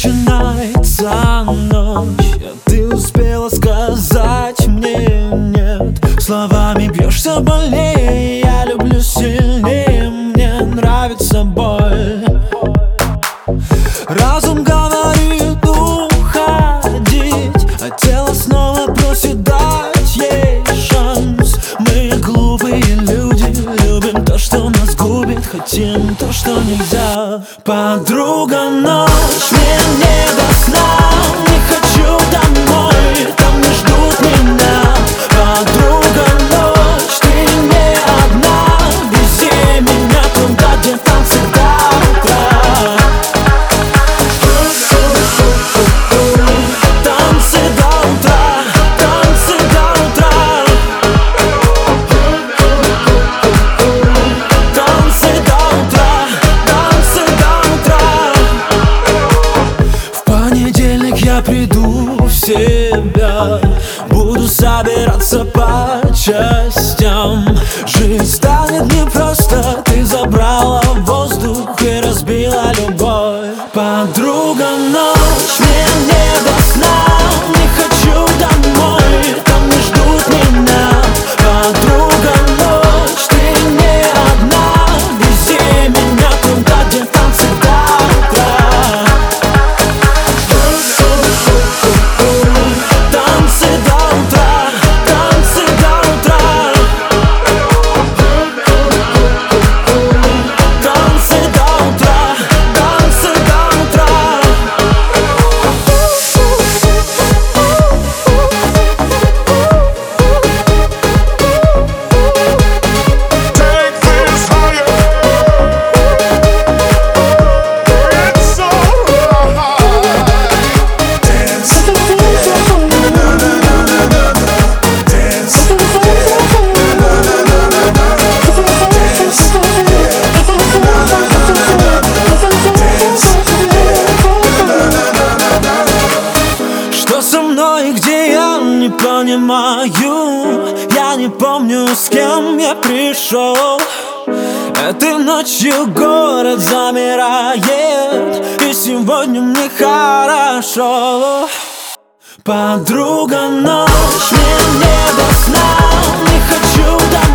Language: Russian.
Начинается ночь, а ты успела сказать мне нет. Словами бьешься больнее, я люблю сильнее, мне нравится боль. Разум говорит уходить, а тело снова просит дать ей шанс. Мы глупые люди, любим то, что нас губит, хотим то, что нельзя. Подруга, ночь, мне не до сна, не хочу домой, там не ждут меня. Подруга, ночь, ты не одна, вези меня туда, где танцы до утра. Танцы до утра, танцы до утра. Танцы до утра, танцы до утра. В понедельник я приду в себя, буду собираться по частям. Жизнь станет непросто, ты забрала воздух и разбила любовь. Подруга, ночь, мне не до сна, не хочу домой, там не ждут меня. Подруга, ночь, ты не одна, вези меня туда, где танцы до утра. Танцы до утра, танцы до утра. Танцы до утра, танцы до утра. Take this higher. It's alright. Dance. Что со мной и где я не понимаю. Я не помню, с кем я пришел. Этой ночью город замирает, и сегодня мне хорошо. Подруга, ночь, мне не до сна, не хочу домой.